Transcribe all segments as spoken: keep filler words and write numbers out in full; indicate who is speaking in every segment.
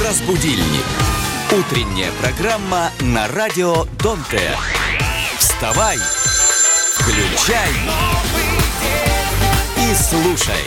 Speaker 1: Разбудильник. Утренняя программа на радио Донте. Вставай, включай и слушай.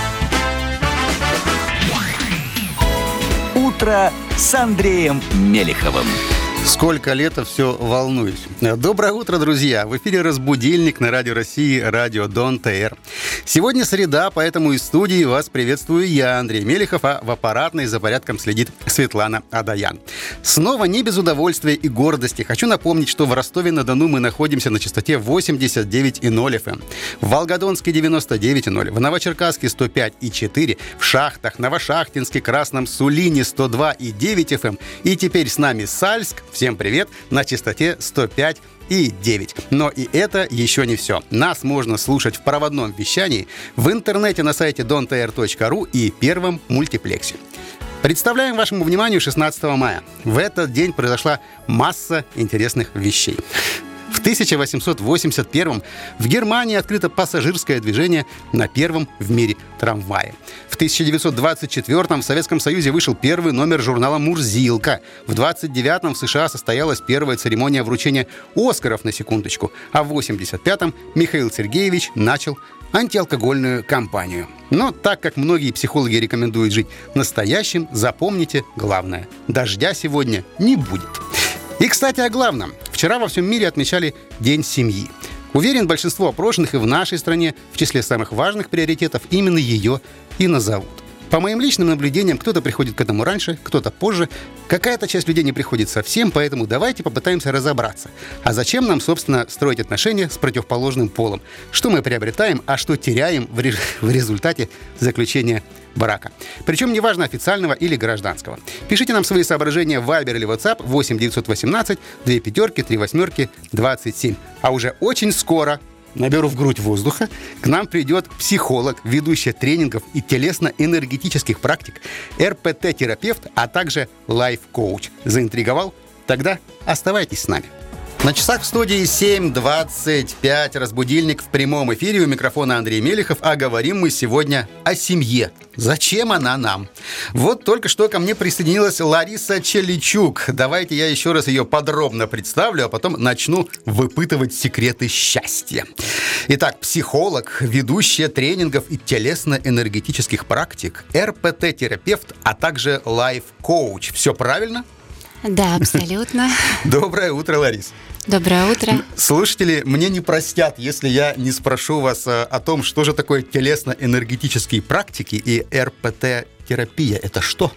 Speaker 1: Утро с Андреем Мелеховым.
Speaker 2: Сколько лет, а все волнуюсь. Доброе утро, друзья! В эфире «Разбудильник» на Радио России, радио Дон-ТР. Сегодня среда, поэтому из студии вас приветствую я, Андрей Мелехов, а в аппаратной за порядком следит Светлана Адаян. Снова не без удовольствия и гордости хочу напомнить, что в Ростове-на-Дону мы находимся на частоте восемьдесят девять и ноль эф эм, в Волгодонске девяносто девять и ноль, в Новочеркасске сто пять и четыре, в Шахтах, Новошахтинске, Красном Сулине сто два и девять эф эм, и теперь с нами Сальск. Всем привет! На частоте сто пять и девять. Но и это еще не все. Нас можно слушать в проводном вещании, в интернете на сайте дон тэ эр точка ру и первом мультиплексе. Представляем вашему вниманию шестнадцатого мая. В этот день произошла масса интересных вещей. В тысяча восемьсот восемьдесят первом в Германии открыто пассажирское движение на первом в мире трамвае. В тысяча девятьсот двадцать четвёртом в Советском Союзе вышел первый номер журнала «Мурзилка». В двадцать девятом в США состоялась первая церемония вручения «Оскаров», на секундочку. А в восемьдесят пятом Михаил Сергеевич начал антиалкогольную кампанию. Но так как многие психологи рекомендуют жить настоящим, запомните главное – дождя сегодня не будет. И, кстати, о главном. Вчера во всем мире отмечали День семьи. Уверен, большинство опрошенных и в нашей стране в числе самых важных приоритетов именно ее и назовут. По моим личным наблюдениям, кто-то приходит к этому раньше, кто-то позже. Какая-то часть людей не приходит совсем, поэтому давайте попытаемся разобраться. А зачем нам, собственно, строить отношения с противоположным полом? Что мы приобретаем, а что теряем в, ре- в результате заключения брака? Причем неважно, официального или гражданского. Пишите нам свои соображения в Viber или WhatsApp восемь девятьсот восемнадцать две пятерки три восьмерки двадцать семь. А уже очень скоро, наберу в грудь воздуха, к нам придет психолог, ведущая тренингов и телесно-энергетических практик, эр пэ тэ-терапевт, а также лайф-коуч. Заинтриговал? Тогда оставайтесь с нами. На часах в студии семь двадцать пять. Разбудильник в прямом эфире. У микрофона Андрей Мелехов. А говорим мы сегодня о семье. Зачем она нам? Вот только что ко мне присоединилась Лариса Челичук. Давайте я еще раз ее подробно представлю, а потом начну выпытывать секреты счастья. Итак, психолог, ведущая тренингов и телесно-энергетических практик, эр пэ тэ-терапевт, а также лайф-коуч. Все правильно?
Speaker 3: Да, абсолютно.
Speaker 2: Доброе утро, Ларис.
Speaker 3: Доброе утро.
Speaker 2: Слушатели мне не простят, если я не спрошу вас о том, что же такое телесно-энергетические практики и эр пэ тэ-терапия. Это что?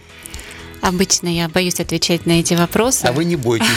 Speaker 3: Обычно я боюсь отвечать на эти вопросы.
Speaker 2: А вы не бойтесь.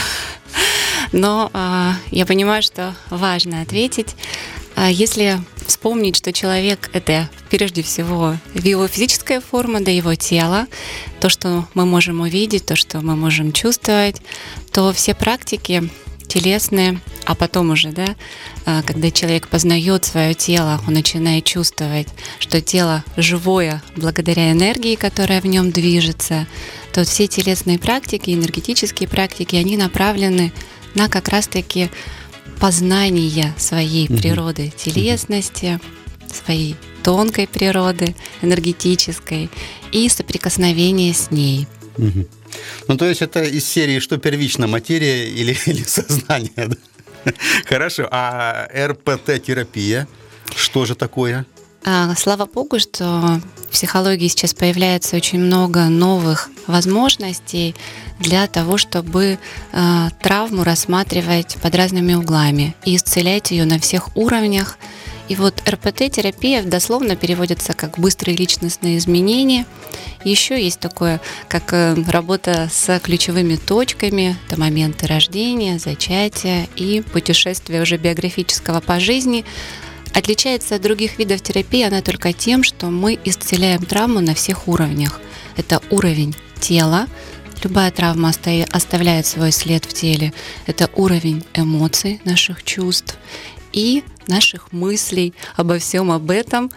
Speaker 3: Но э, я понимаю, что важно ответить. Если вспомнить, что человек — это прежде всего его физическая форма, да, его тело, то, что мы можем увидеть, то, что мы можем чувствовать, то все практики телесные, а потом уже, да, когда человек познает свое тело, он начинает чувствовать, что тело живое благодаря энергии, которая в нем движется, то все телесные практики, энергетические практики, они направлены на как раз-таки познание своей mm-hmm. природы, телесности, mm-hmm. своей тонкой природы, энергетической, и соприкосновение с ней.
Speaker 2: Mm-hmm. Ну, то есть это из серии «Что первично, материя или, или сознание?» да? Хорошо. А эр пэ тэ-терапия, что же такое?
Speaker 3: А, слава богу, что в психологии сейчас появляется очень много новых возможностей для того, чтобы э, травму рассматривать под разными углами и исцелять ее на всех уровнях. И вот эр пэ тэ-терапия дословно переводится как «быстрые личностные изменения». Еще есть такое, как работа с ключевыми точками, это моменты рождения, зачатия и путешествия уже биографического по жизни. Отличается от других видов терапии она только тем, что мы исцеляем травму на всех уровнях. Это уровень тела. Любая травма оставляет свой след в теле. Это уровень эмоций, наших чувств и наших мыслей обо всем об этом.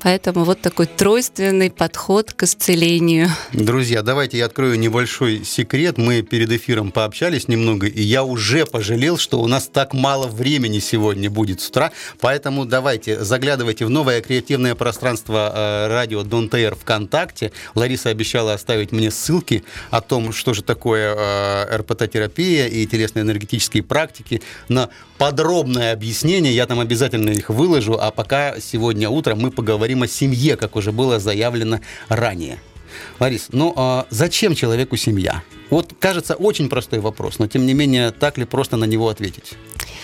Speaker 3: Поэтому вот такой тройственный подход к исцелению.
Speaker 2: Друзья, давайте я открою небольшой секрет. Мы перед эфиром пообщались немного, и я уже пожалел, что у нас так мало времени сегодня будет с утра. Поэтому давайте заглядывайте в новое креативное пространство радио Don't Air ВКонтакте. Лариса обещала оставить мне ссылки о том, что же такое эр пэ тэ-терапия и телесно-энергетические практики, на подробное объяснение. Я там обязательно их выложу. А пока сегодня утром мы поговорим о семье, как уже было заявлено ранее. Ларис, ну а зачем человеку семья? Вот, кажется, очень простой вопрос, но тем не менее, так ли просто на него ответить?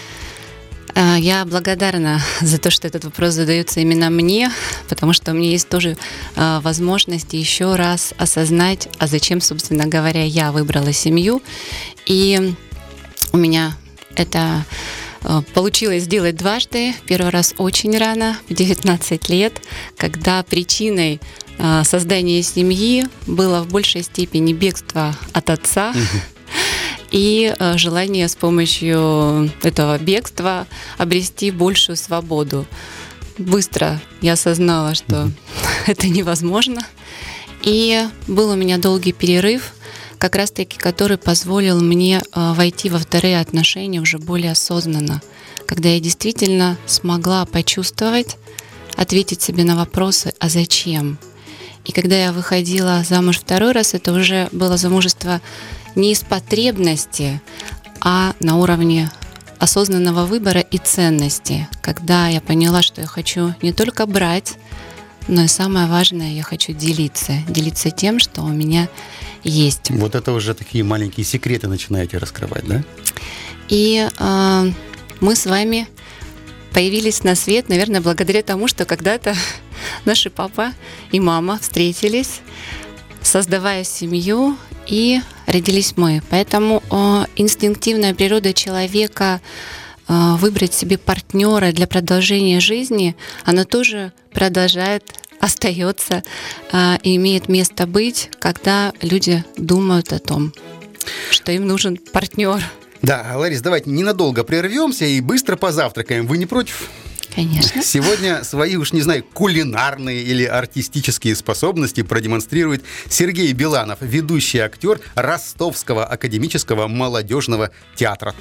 Speaker 3: Я благодарна за то, что этот вопрос задается именно мне, потому что у меня есть тоже возможность еще раз осознать, а зачем, собственно говоря, я выбрала семью. И у меня это получилось сделать дважды. Первый раз очень рано, в девятнадцать лет, когда причиной создания семьи было в большей степени бегство от отца, и желание с помощью этого бегства обрести большую свободу. Быстро я осознала, что mm-hmm. это невозможно. И был у меня долгий перерыв, как раз-таки который позволил мне войти во вторые отношения уже более осознанно, когда я действительно смогла почувствовать, ответить себе на вопросы «а зачем?». И когда я выходила замуж второй раз, это уже было замужество не из потребности, а на уровне осознанного выбора и ценности, когда я поняла, что я хочу не только брать, но и самое важное, я хочу делиться, делиться тем, что у меня есть.
Speaker 2: Вот это уже такие маленькие секреты начинаете раскрывать, да?
Speaker 3: И э, мы с вами появились на свет, наверное, благодаря тому, что когда-то наши папа и мама встретились, создавая семью, и родились мы. Поэтому э, инстинктивная природа человека э, выбрать себе партнера для продолжения жизни, она тоже продолжает, остается э, и имеет место быть, когда люди думают о том, что им нужен партнер.
Speaker 2: Да, Ларис, давайте ненадолго прервемся и быстро позавтракаем. Вы не против?
Speaker 3: Конечно.
Speaker 2: Сегодня свои, уж не знаю, кулинарные или артистические способности продемонстрирует Сергей Биланов, ведущий актер Ростовского академического молодежного театра.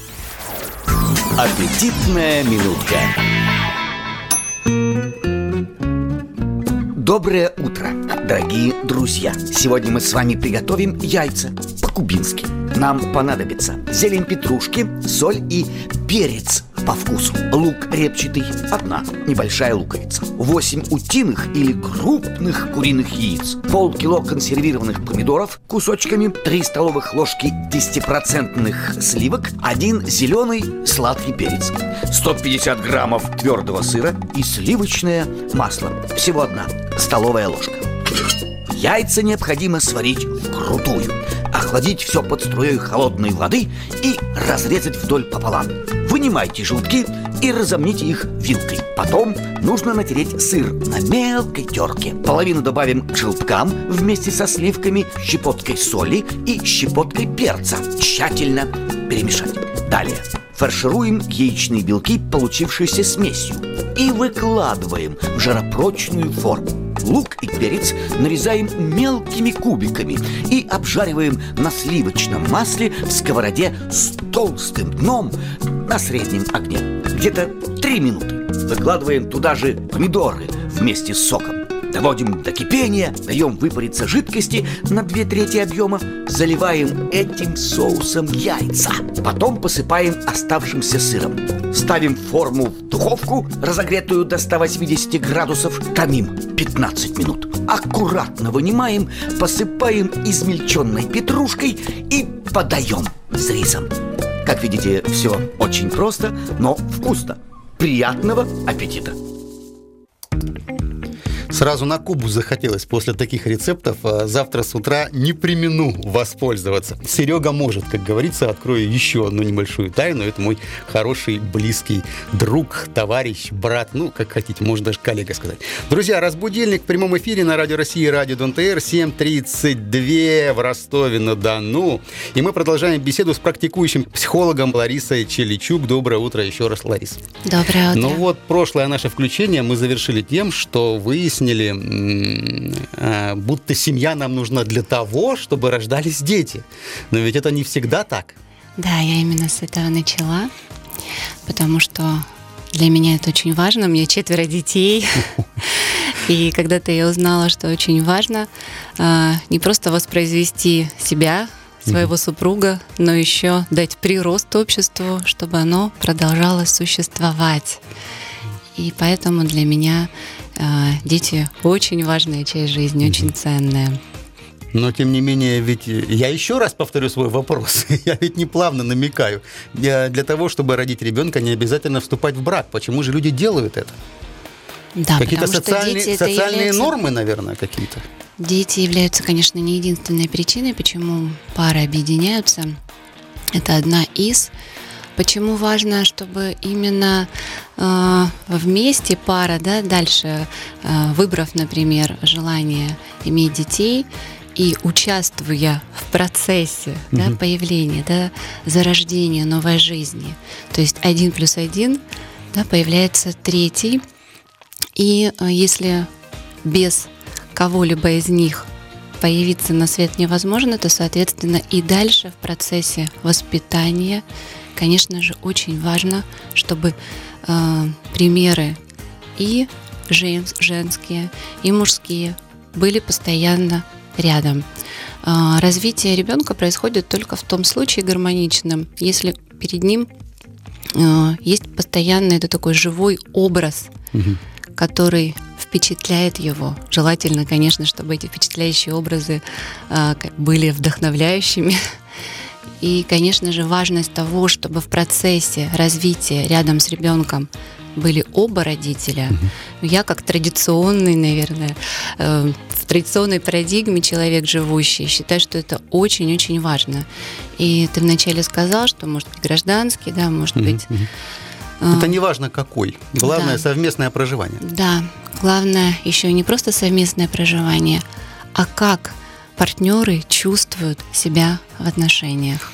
Speaker 1: Аппетитная минутка.
Speaker 4: Доброе утро, дорогие друзья! Сегодня мы с вами приготовим яйца по-кубински. Нам понадобится зелень петрушки, соль и перец по вкусу. Лук репчатый, одна небольшая луковица. восемь утиных или крупных куриных яиц. Полкило консервированных помидоров кусочками, три столовых ложки десятипроцентных сливок, один зеленый сладкий перец, сто пятьдесят граммов твердого сыра и сливочное масло. Всего одна столовая ложка. Яйца необходимо сварить вкрутую, охладить все под струей холодной воды и разрезать вдоль пополам. Вынимайте желтки и разомните их вилкой. Потом нужно натереть сыр на мелкой терке. Половину добавим к желткам вместе со сливками, щепоткой соли и щепоткой перца. Тщательно перемешать. Далее фаршируем яичные белки, получившиеся смесью, и выкладываем в жаропрочную форму. Лук и перец нарезаем мелкими кубиками и обжариваем на сливочном масле в сковороде с толстым дном на среднем огне. Где-то три минуты. Выкладываем туда же помидоры вместе с соком. Доводим до кипения, даем выпариться жидкости на две трети объема, заливаем этим соусом яйца. Потом посыпаем оставшимся сыром. Ставим форму в духовку, разогретую до ста восьмидесяти градусов, томим пятнадцать минут. Аккуратно вынимаем, посыпаем измельченной петрушкой и подаем с рисом. Как видите, все очень просто, но вкусно. Приятного аппетита!
Speaker 2: Сразу на Кубу захотелось после таких рецептов. Завтра с утра не премину воспользоваться. Серега может, как говорится, открою еще одну небольшую тайну. Это мой хороший, близкий друг, товарищ, брат, ну, как хотите, можно даже коллега сказать. Друзья, разбудильник в прямом эфире на Радио России, Радио Дон ТР, семь тридцать два в Ростове-на-Дону. И мы продолжаем беседу с практикующим психологом Ларисой Челичук. Доброе утро еще раз, Ларис.
Speaker 3: Доброе утро.
Speaker 2: Ну вот, прошлое наше включение мы завершили тем, что выяснили, будто семья нам нужна для того, чтобы рождались дети. Но ведь это не всегда так.
Speaker 3: Да, я именно с этого начала, потому что для меня это очень важно. У меня четверо детей. И когда-то я узнала, что очень важно не просто воспроизвести себя, своего супруга, но еще дать прирост обществу, чтобы оно продолжало существовать. И поэтому для меня э, дети очень важная часть жизни, mm-hmm. очень ценная.
Speaker 2: Но, тем не менее, ведь я еще раз повторю свой вопрос. Я ведь не плавно намекаю. Я, для того, чтобы родить ребенка, не обязательно вступать в брак. Почему же люди делают это?
Speaker 3: Да,
Speaker 2: какие-то
Speaker 3: потому что
Speaker 2: социальные,
Speaker 3: дети
Speaker 2: социальные
Speaker 3: являются...
Speaker 2: нормы, наверное, какие-то.
Speaker 3: Дети являются, конечно, не единственной причиной, почему пары объединяются. Это одна из. Почему важно, чтобы именно э, вместе пара, да, дальше, э, выбрав, например, желание иметь детей и участвуя в процессе mm-hmm. да, появления, да, зарождения новой жизни, то есть один плюс один, да, появляется третий. И э, если без кого-либо из них появиться на свет невозможно, то, соответственно, и дальше в процессе воспитания, конечно же, очень важно, чтобы э, примеры и жен, женские, и мужские были постоянно рядом. Э, развитие ребенка происходит только в том случае гармоничном, если перед ним э, есть постоянный, это такой живой образ, угу. который впечатляет его. Желательно, конечно, чтобы эти впечатляющие образы э, были вдохновляющими. И, конечно же, важность того, чтобы в процессе развития рядом с ребенком были оба родителя. Mm-hmm. Я, как традиционный, наверное, э, в традиционной парадигме человек живущий, считаю, что это очень-очень важно. И ты вначале сказал, что может быть гражданский, да, может mm-hmm. быть...
Speaker 2: Это не важно какой. Главное да. совместное проживание.
Speaker 3: Да, главное еще не просто совместное проживание, а как партнеры чувствуют себя в отношениях.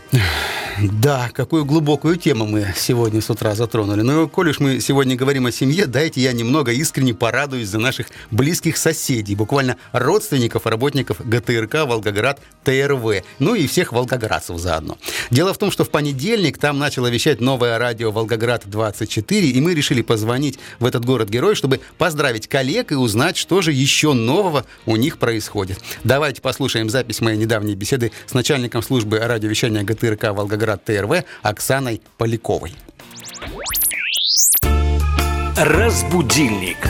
Speaker 2: Да, какую глубокую тему мы сегодня с утра затронули. Но, коль уж мы сегодня говорим о семье, дайте я немного искренне порадуюсь за наших близких соседей, буквально родственников, работников ГТРК «Волгоград» ТРВ, ну и всех волгоградцев заодно. Дело в том, что в понедельник там начало вещать новое радио «Волгоград двадцать четыре», и мы решили позвонить в этот город-герой, чтобы поздравить коллег и узнать, что же еще нового у них происходит. Давайте послушаем запись моей недавней беседы с начальником службы радиовещания ГТРК «Волгоград» ТРВ Оксаной Поляковой.
Speaker 1: Разбудильник.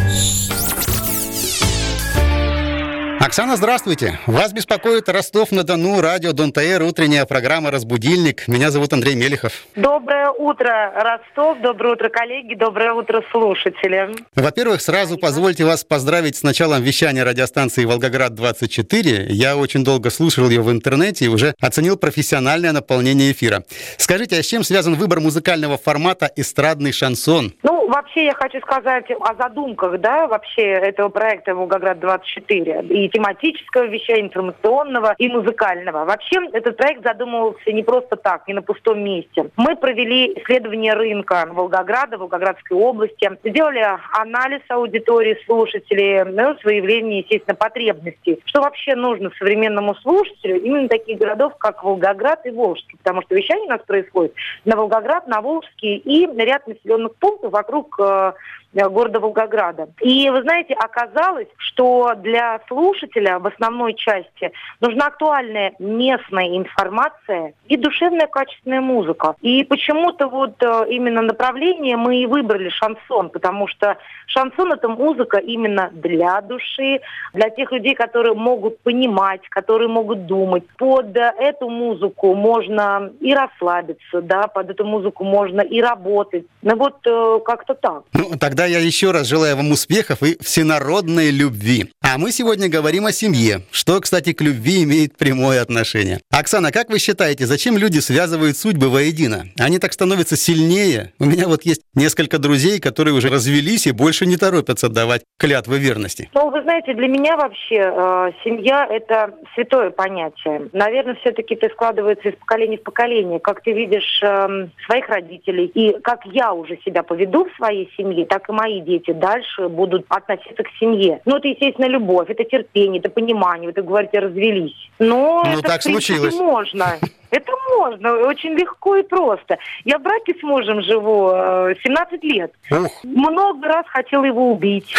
Speaker 2: Оксана, здравствуйте. Вас беспокоит Ростов-на-Дону, радио Дон ТР, утренняя программа «Разбудильник». Меня зовут Андрей Мелихов.
Speaker 5: Доброе утро, Ростов. Доброе утро, коллеги. Доброе утро, слушатели.
Speaker 2: Во-первых, сразу позвольте вас поздравить с началом вещания радиостанции «Волгоград двадцать четыре». Я очень долго слушал ее в интернете и уже оценил профессиональное наполнение эфира. Скажите, а с чем связан выбор музыкального формата «Эстрадный шансон»?
Speaker 5: Ну, вообще я хочу сказать о задумках, да, вообще этого проекта «Волгоград двадцать четыре». И тематического вещания, информационного и музыкального. Вообще этот проект задумывался не просто так, не на пустом месте. Мы провели исследование рынка Волгограда, Волгоградской области, сделали анализ аудитории слушателей, ну, с выявлением, естественно, потребностей. Что вообще нужно современному слушателю именно таких городов, как Волгоград и Волжский, потому что вещание у нас происходит на Волгоград, на Волжский и ряд населенных пунктов вокруг э, города Волгограда. И, вы знаете, оказалось, что для слушателя в основной части нужна актуальная местная информация и душевная качественная музыка. И почему-то вот именно направление мы и выбрали шансон, потому что шансон — это музыка именно для души, для тех людей, которые могут понимать, которые могут думать. Под эту музыку можно и расслабиться, да, под эту музыку можно и работать. Ну вот как-то так.
Speaker 2: Ну, тогда Тогда я еще раз желаю вам успехов и всенародной любви. А мы сегодня говорим о семье, что, кстати, к любви имеет прямое отношение. Оксана, как вы считаете, зачем люди связывают судьбы воедино? Они так становятся сильнее. У меня вот есть несколько друзей, которые уже развелись и больше не торопятся давать клятвы верности.
Speaker 5: Ну, вы знаете, для меня вообще э, семья – это святое понятие. Наверное, все-таки это складывается из поколения в поколение. Как ты видишь э, своих родителей, и как я уже себя поведу в своей семье, так и мои дети дальше будут относиться к семье. Ну, это, естественно, любовь, это терпение, это понимание. Вы так говорите, развелись. Но
Speaker 2: ну,
Speaker 5: это,
Speaker 2: так
Speaker 5: в принципе,
Speaker 2: случилось.
Speaker 5: можно. Это можно, очень легко и просто. Я в браке с мужем живу э, семнадцать лет.
Speaker 2: Ух.
Speaker 5: Много раз хотела его убить.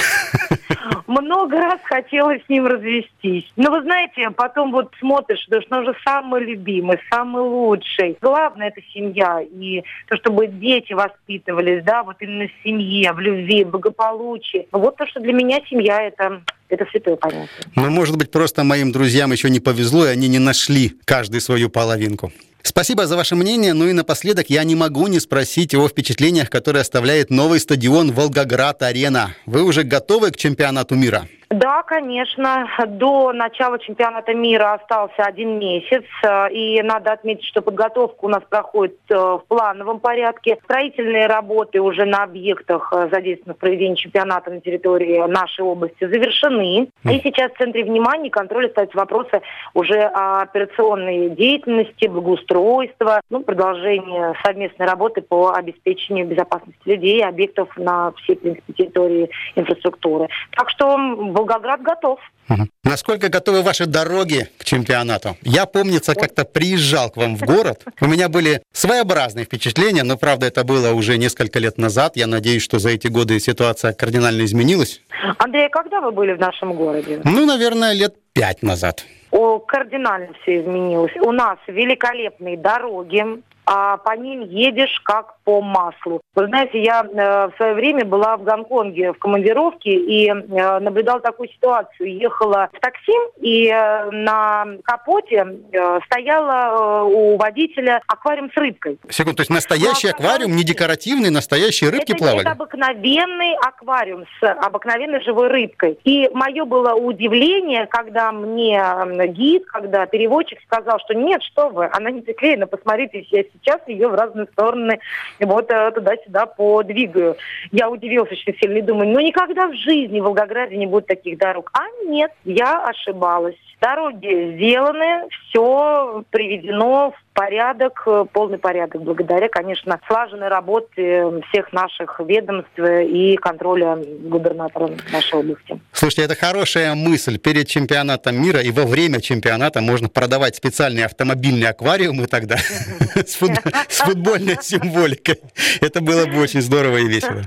Speaker 5: Много раз хотела с ним развестись. Но вы знаете, потом вот смотришь, что он же самый любимый, самый лучший. Главное – это семья. И то, чтобы дети воспитывались, да, вот именно в семье, в любви, в благополучии. Вот то, что для меня семья – это... Это святое понятие.
Speaker 2: Ну, может быть, просто моим друзьям еще не повезло, и они не нашли каждый свою половинку. Спасибо за ваше мнение. Ну и напоследок я не могу не спросить о впечатлениях, которые оставляет новый стадион «Волгоград-Арена». Вы уже готовы к чемпионату мира?
Speaker 5: Да, конечно. До начала чемпионата мира остался один месяц. И надо отметить, что подготовка у нас проходит в плановом порядке. Строительные работы уже на объектах, задействованных в проведении чемпионата на территории нашей области, завершены. И сейчас в центре внимания и контроля ставятся вопросы уже о операционной деятельности, благоустройства, ну, продолжение совместной работы по обеспечению безопасности людей и объектов на всей, в принципе, территории инфраструктуры. Так что Волгоград готов.
Speaker 2: Угу. Насколько готовы ваши дороги к чемпионату? Я, помнится, как-то приезжал к вам в город. У меня были своеобразные впечатления, но, правда, это было уже несколько лет назад. Я надеюсь, что за эти годы ситуация кардинально изменилась.
Speaker 5: Андрей, а когда вы были в нашем городе?
Speaker 2: Ну, наверное, лет пять назад.
Speaker 5: О, кардинально все изменилось. У нас великолепные дороги. А по ним едешь как по маслу. Вы знаете, я э, в свое время была в Гонконге в командировке и э, наблюдала такую ситуацию. Ехала в такси, и э, на капоте э, стояла э, у водителя аквариум с рыбкой.
Speaker 2: Секунду, то есть настоящий аквариум, не декоративный, настоящие рыбки
Speaker 5: это,
Speaker 2: плавали?
Speaker 5: Это обыкновенный аквариум с обыкновенной живой рыбкой. И мое было удивление, когда мне гид, когда переводчик сказал, что нет, что вы, она не приклеена, посмотрите, я сейчас ее в разные стороны вот туда-сюда подвигаю. Я удивилась очень сильно и думаю, ну никогда в жизни в Волгограде не будет таких дорог. А нет, я ошибалась. Дороги сделаны, все приведено в порядок, полный порядок, благодаря, конечно, слаженной работе всех наших ведомств и контроля губернатора нашей области.
Speaker 2: Слушайте, это хорошая мысль. Перед чемпионатом мира и во время чемпионата можно продавать специальные автомобильные аквариумы тогда с футбольной символикой. Это было бы очень здорово и весело.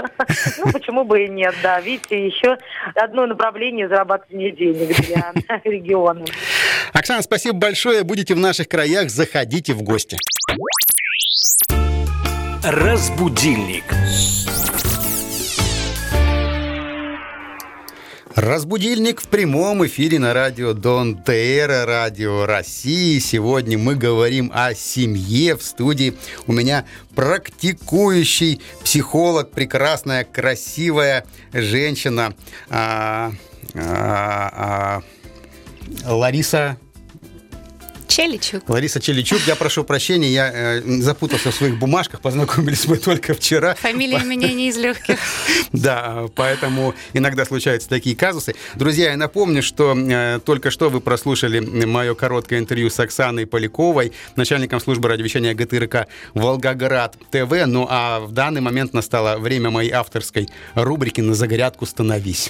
Speaker 5: Ну, почему бы и нет, да. Видите, еще одно направление зарабатывания денег для региона.
Speaker 2: Оксана, спасибо большое. Будете в наших краях, заходите в гости.
Speaker 1: Разбудильник.
Speaker 2: Разбудильник в прямом эфире на радио Дон ТР, радио России. Сегодня мы говорим о семье. В студии у меня практикующий психолог, прекрасная, красивая женщина а, а, а, Лариса
Speaker 3: Челичук.
Speaker 2: Лариса Челичук, я прошу прощения, я э, запутался в своих бумажках, познакомились мы только вчера.
Speaker 3: Фамилия у меня не из легких.
Speaker 2: Да, поэтому иногда случаются такие казусы. Друзья, я напомню, что э, только что вы прослушали мое короткое интервью с Оксаной Поляковой, начальником службы радиовещания ГТРК Волгоград ТВ. Ну а в данный момент настало время моей авторской рубрики «На загрядку становись».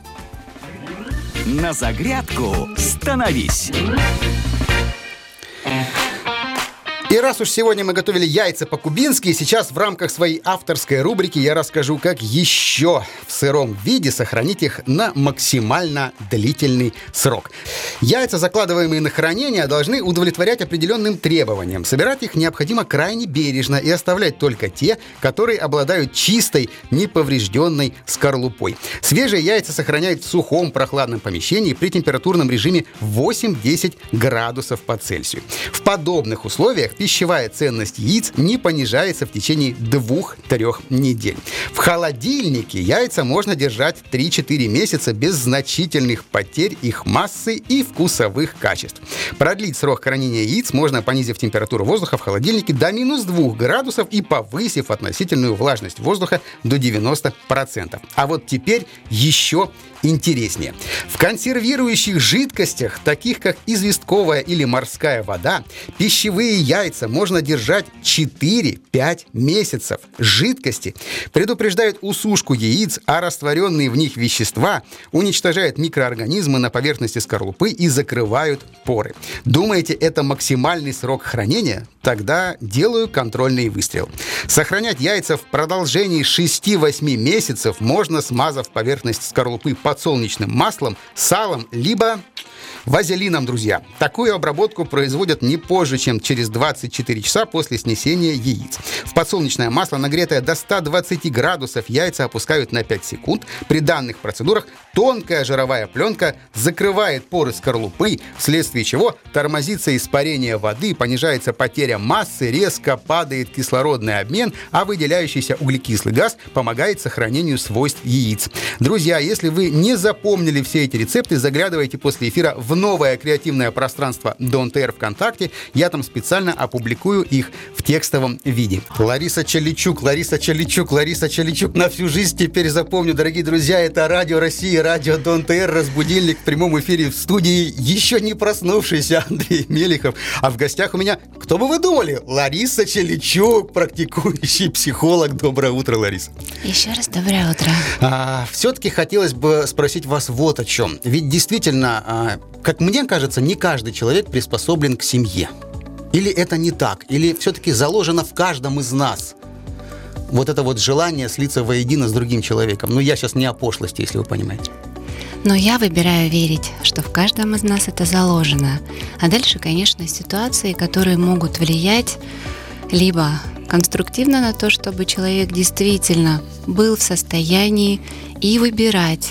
Speaker 1: На загрядку становись.
Speaker 2: И раз уж сегодня мы готовили яйца по-кубински, сейчас в рамках своей авторской рубрики я расскажу, как еще в сыром виде сохранить их на максимально длительный срок. Яйца, закладываемые на хранение, должны удовлетворять определенным требованиям. Собирать их необходимо крайне бережно и оставлять только те, которые обладают чистой, неповрежденной скорлупой. Свежие яйца сохраняют в сухом прохладном помещении при температурном режиме восемь-десять градусов по Цельсию. В подобных условиях пищевая ценность яиц не понижается в течение двух-трех недель. В холодильнике яйца можно держать три-четыре месяца без значительных потерь их массы и вкусовых качеств. Продлить срок хранения яиц можно, понизив температуру воздуха в холодильнике до минус двух градусов и повысив относительную влажность воздуха до девяноста процентов. А вот теперь еще интереснее. В консервирующих жидкостях, таких как известковая или морская вода, пищевые яйца можно держать четыре-пять месяцев. Жидкости предупреждают усушку яиц, а растворенные в них вещества уничтожают микроорганизмы на поверхности скорлупы и закрывают поры. Думаете, это максимальный срок хранения? Тогда делаю контрольный выстрел. Сохранять яйца в продолжении шести-восьми месяцев можно, смазав поверхность скорлупы подсолнечным маслом, салом, либо вазелином, друзья. Такую обработку производят не позже, чем через двадцать четыре часа после снесения яиц. В подсолнечное масло, нагретое до ста двадцати градусов, яйца опускают на пять секунд. При данных процедурах тонкая жировая пленка закрывает поры скорлупы, вследствие чего тормозится испарение воды, понижается потеря массы, резко падает кислородный обмен, а выделяющийся углекислый газ помогает сохранению свойств яиц. Друзья, если вы не запомнили все эти рецепты, заглядывайте после эфира в новое креативное пространство Don't Air ВКонтакте. Я там специально опубликую их в текстовом виде. Лариса Чаличук, Лариса Чаличук, Лариса Чаличук. На всю жизнь теперь запомню, дорогие друзья, это Радио России, Радио Don't Air, разбудильник в прямом эфире в студии еще не проснувшийся Андрей Мелихов. А в гостях у меня, кто бы вы думали, Лариса Чаличук, практикующий психолог. Доброе утро, Лариса.
Speaker 3: Еще раз доброе утро.
Speaker 2: А, все-таки хотелось бы спросить вас вот о чем. Ведь действительно, а, как мне кажется, не каждый человек приспособлен к семье. Или это не так? Или все-таки заложено в каждом из нас вот это вот желание слиться воедино с другим человеком? Ну, я сейчас не о пошлости, если вы понимаете.
Speaker 3: Но я выбираю верить, что в каждом из нас это заложено. А дальше, конечно, ситуации, которые могут влиять либо конструктивно на то, чтобы человек действительно был в состоянии и выбирать,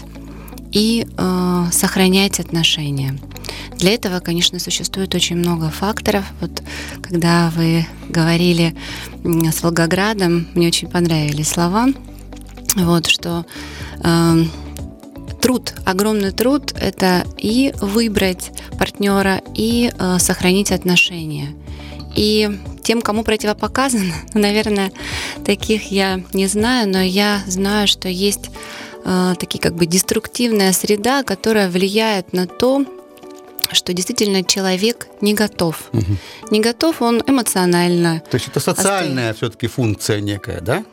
Speaker 3: и э, сохранять отношения. Для этого, конечно, существует очень много факторов. Вот когда вы говорили с Волгоградом, мне очень понравились слова, вот, что э, труд, огромный труд – это и выбрать партнера, и э, сохранить отношения. И тем, кому противопоказано, наверное, таких я не знаю, но я знаю, что есть э, такие как бы деструктивная среда, которая влияет на то, что действительно человек не готов. Угу. Не готов он эмоционально.
Speaker 2: То есть это социальная оставить. Все-таки функция некая, да?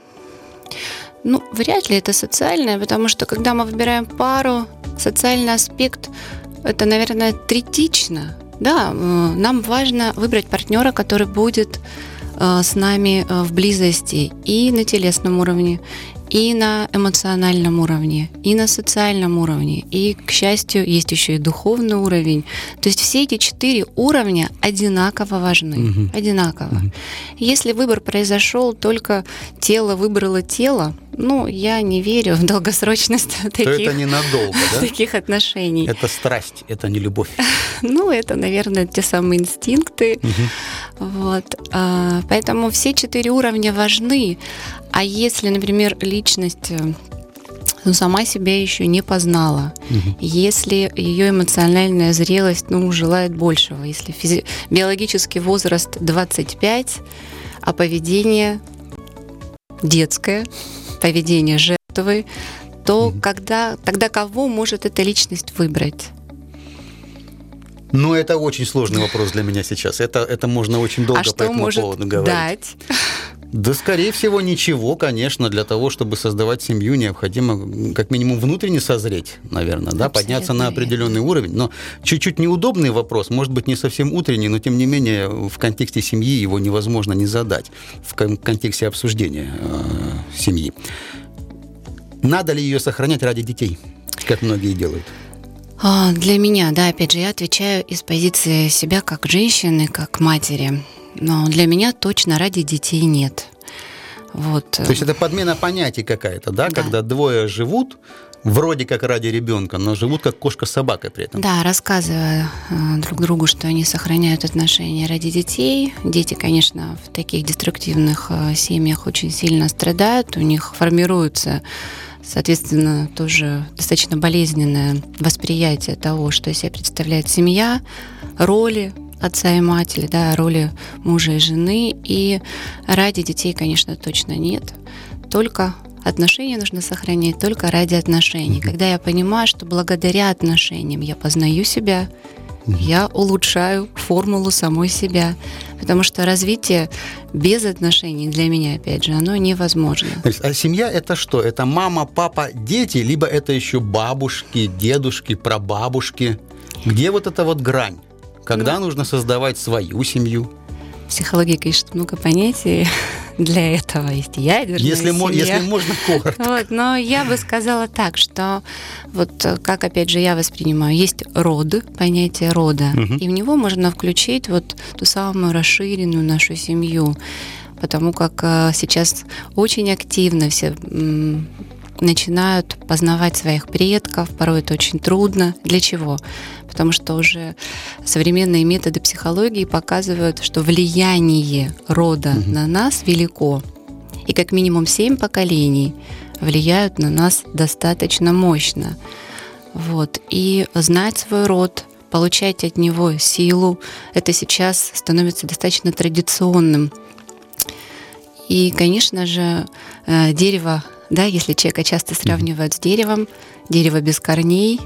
Speaker 3: Ну, вряд ли это социальная, потому что когда мы выбираем пару, социальный аспект – это, наверное, третично. Да, нам важно выбрать партнера, который будет с нами в близости и на телесном уровне, и на эмоциональном уровне, и на социальном уровне. И, к счастью, есть еще и духовный уровень. То есть все эти четыре уровня одинаково важны. Угу. Одинаково. Угу. Если выбор произошел, только тело выбрало тело, ну, я не верю в долгосрочность таких,
Speaker 2: то это ненадолго, да?
Speaker 3: таких отношений.
Speaker 2: Это страсть, это не любовь.
Speaker 3: Ну, это, наверное, те самые инстинкты.
Speaker 2: Угу.
Speaker 3: Вот. Поэтому все четыре уровня важны. А если, например, личность ну, сама себя еще не познала, угу. если ее эмоциональная зрелость ну, желает большего, если физи- биологический возраст двадцать пять, а поведение детское, поведение жертвы, то угу. когда, тогда кого может эта личность выбрать?
Speaker 2: Ну, это очень сложный вопрос для меня сейчас. Это, это можно очень долго
Speaker 3: а
Speaker 2: по этому
Speaker 3: может
Speaker 2: поводу говорить.
Speaker 3: Дать?
Speaker 2: Да, скорее всего, ничего, конечно. Для того, чтобы создавать семью, необходимо как минимум внутренне созреть, наверное, да, подняться на определенный уровень. Но чуть-чуть неудобный вопрос, может быть, не совсем утренний, но, тем не менее, в контексте семьи его невозможно не задать, в контексте обсуждения э, семьи. Надо ли ее сохранять ради детей, как многие делают?
Speaker 3: Для меня, да, опять же, я отвечаю из позиции себя как женщины, как матери. Но для меня точно ради детей нет. Вот.
Speaker 2: То есть это подмена понятий какая-то, да?
Speaker 3: Да.
Speaker 2: Когда двое живут, вроде как ради ребенка, но живут как кошка с собакой при этом.
Speaker 3: Да, рассказывая э, друг другу, что они сохраняют отношения ради детей. Дети, конечно, в таких деструктивных э, семьях очень сильно страдают, у них формируется, соответственно, тоже достаточно болезненное восприятие того, что из себя представляет семья, роли отца и матери, да, роли мужа и жены. И ради детей, конечно, точно нет. Только отношения нужно сохранять, только ради отношений. Mm-hmm. Когда я понимаю, что благодаря отношениям я познаю себя, mm-hmm. я улучшаю формулу самой себя. Потому что развитие без отношений для меня, опять же, оно невозможно.
Speaker 2: А семья – это что? Это мама, папа, дети, либо это еще бабушки, дедушки, прабабушки? Где вот эта вот грань? Когда ну, нужно создавать свою семью?
Speaker 3: Психология, конечно, много понятий для этого. Есть ядерная
Speaker 2: если
Speaker 3: семья.
Speaker 2: Если можно, коротко.
Speaker 3: Вот, но я бы сказала так, что вот как, опять же, я воспринимаю, есть род, понятие рода, угу. и в него можно включить вот ту самую расширенную нашу семью, потому как сейчас очень активно все м, начинают познавать своих предков, порой это очень трудно. Для чего? Потому что уже современные методы психологии показывают, что влияние рода угу. на нас велико. И как минимум семь поколений влияют на нас достаточно мощно. Вот. И знать свой род, получать от него силу, это сейчас становится достаточно традиционным. И, конечно же, дерево, да, если человека часто сравнивают с деревом, дерево без корней,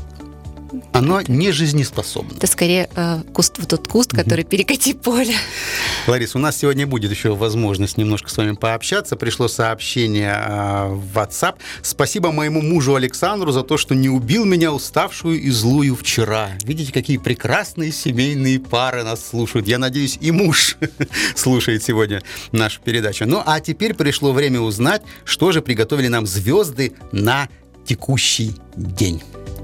Speaker 2: оно не жизнеспособно.
Speaker 3: Это скорее э, куст, вот тот куст, который угу. перекати поле.
Speaker 2: Лариса, у нас сегодня будет еще возможность немножко с вами пообщаться. Пришло сообщение э, в WhatsApp. Спасибо моему мужу Александру за то, что не убил меня, уставшую и злую вчера. Видите, какие прекрасные семейные пары нас слушают. Я надеюсь, и муж слушает сегодня нашу передачу. Ну, а теперь пришло время узнать, что же приготовили нам звезды на текущий день.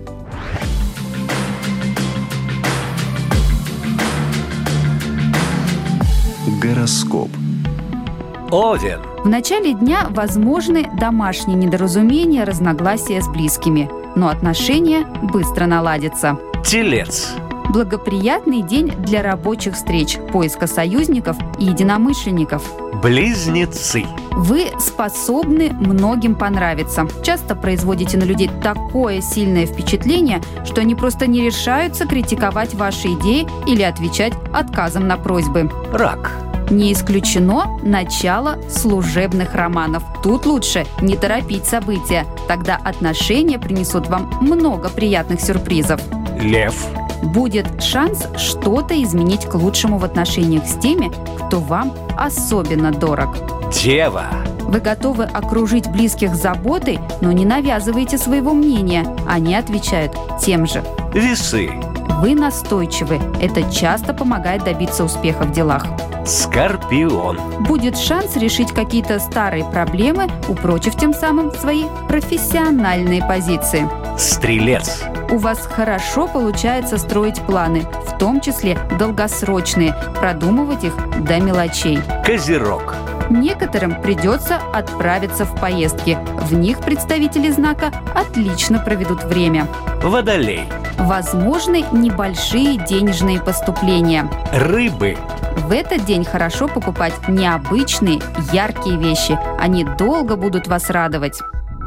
Speaker 1: Гороскоп. Овен.
Speaker 6: В начале дня возможны домашние недоразумения, разногласия с близкими, но отношения быстро наладятся.
Speaker 1: Телец.
Speaker 6: Благоприятный день для рабочих встреч, поиска союзников и единомышленников.
Speaker 1: Близнецы.
Speaker 6: Вы способны многим понравиться. Часто производите на людей такое сильное впечатление, что они просто не решаются критиковать ваши идеи или отвечать отказом на просьбы.
Speaker 1: Рак.
Speaker 6: Не исключено начало служебных романов. Тут лучше не торопить события. Тогда отношения принесут вам много приятных сюрпризов.
Speaker 1: Лев.
Speaker 6: Будет шанс что-то изменить к лучшему в отношениях с теми, кто вам особенно дорог.
Speaker 1: Дева.
Speaker 6: Вы готовы окружить близких заботой, но не навязываете своего мнения. Они отвечают тем же.
Speaker 1: Весы.
Speaker 6: Вы настойчивы. Это часто помогает добиться успеха в делах.
Speaker 1: Скорпион.
Speaker 6: Будет шанс решить какие-то старые проблемы, упрочив тем самым свои профессиональные позиции.
Speaker 1: Стрелец.
Speaker 6: У вас хорошо получается строить планы, в том числе долгосрочные, продумывать их до мелочей.
Speaker 1: Козерог.
Speaker 6: Некоторым придется отправиться в поездки. В них представители знака отлично проведут время.
Speaker 1: Водолей.
Speaker 6: Возможны небольшие денежные поступления.
Speaker 1: Рыбы.
Speaker 6: В этот день хорошо покупать необычные, яркие вещи. Они долго будут вас радовать.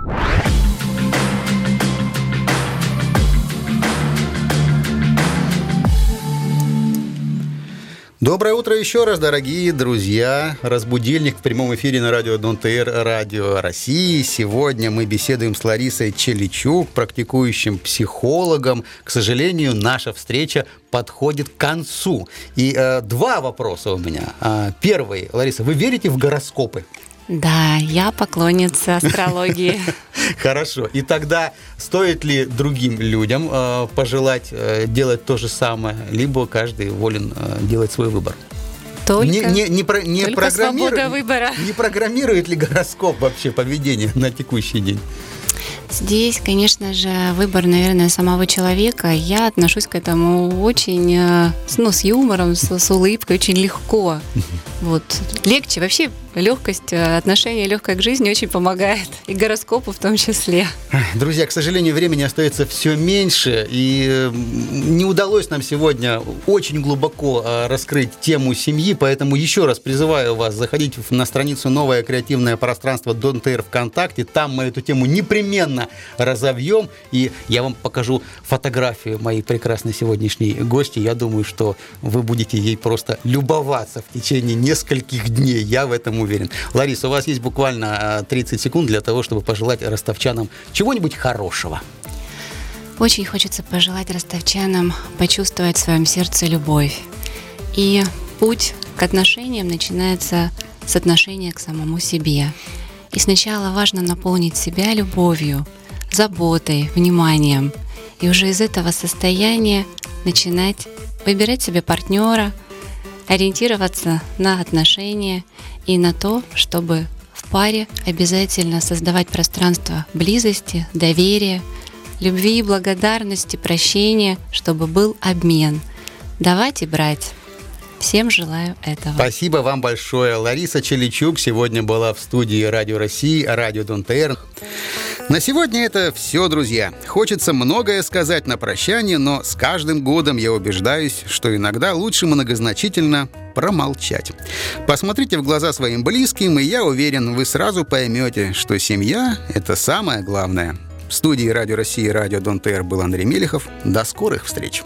Speaker 2: Доброе утро еще раз, дорогие друзья. Разбудильник в прямом эфире на радио Дон Тэ Эр, Радио России. Сегодня мы беседуем с Ларисой Челичук, практикующим психологом. К сожалению, наша встреча подходит к концу. И э, два вопроса у меня. А, первый, Лариса, вы верите в гороскопы?
Speaker 3: Да, я поклонница астрологии.
Speaker 2: Хорошо. И тогда стоит ли другим людям э, пожелать э, делать то же самое, либо каждый волен э, делать свой выбор?
Speaker 3: Только,
Speaker 2: не, не, не, про, не,
Speaker 3: только свобода выбора.
Speaker 2: Не программирует ли гороскоп вообще поведение на текущий день?
Speaker 3: Здесь, конечно же, выбор, наверное, самого человека. Я отношусь к этому очень, ну, с юмором, с, с улыбкой, очень легко. Вот. Легче. Вообще легкость, отношение легкое к жизни очень помогает. И гороскопу в том числе.
Speaker 2: Друзья, к сожалению, времени остается все меньше. И не удалось нам сегодня очень глубоко раскрыть тему семьи. Поэтому еще раз призываю вас заходить на страницу «Новое креативное пространство Дон ТР ВКонтакте». Там мы эту тему непременно разовьем. И я вам покажу фотографию моей прекрасной сегодняшней гости. Я думаю, что вы будете ей просто любоваться в течение нескольких дней. Я в этом уверен. Уверен. Лариса, у вас есть буквально тридцать секунд для того, чтобы пожелать ростовчанам чего-нибудь хорошего.
Speaker 3: Очень хочется пожелать ростовчанам почувствовать в своем сердце любовь. И путь к отношениям начинается с отношения к самому себе. И сначала важно наполнить себя любовью, заботой, вниманием. И уже из этого состояния начинать выбирать себе партнера, ориентироваться на отношения и на то, чтобы в паре обязательно создавать пространство близости, доверия, любви, благодарности, прощения, чтобы был обмен. Давать и брать. Всем желаю этого.
Speaker 2: Спасибо вам большое. Лариса Челичук сегодня была в студии Радио России, Радио Дон ТР. На сегодня это все, друзья. Хочется многое сказать на прощание, но с каждым годом я убеждаюсь, что иногда лучше многозначительно промолчать. Посмотрите в глаза своим близким, и я уверен, вы сразу поймете, что семья – это самое главное. В студии Радио России, Радио Дон ТР был Андрей Мелехов. До скорых встреч!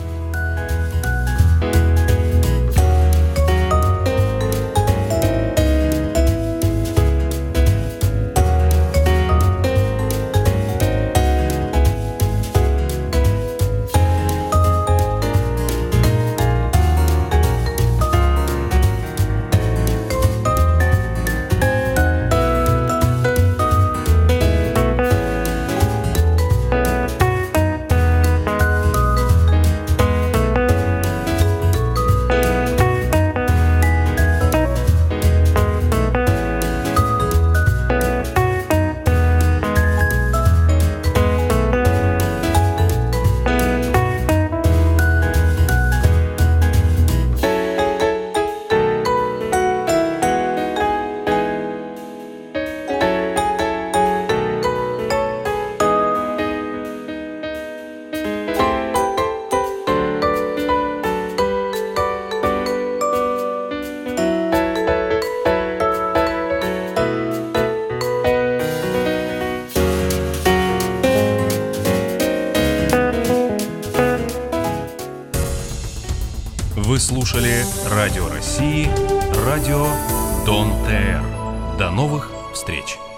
Speaker 1: Вы слушали Радио России, Радио Дон ТР. До новых встреч!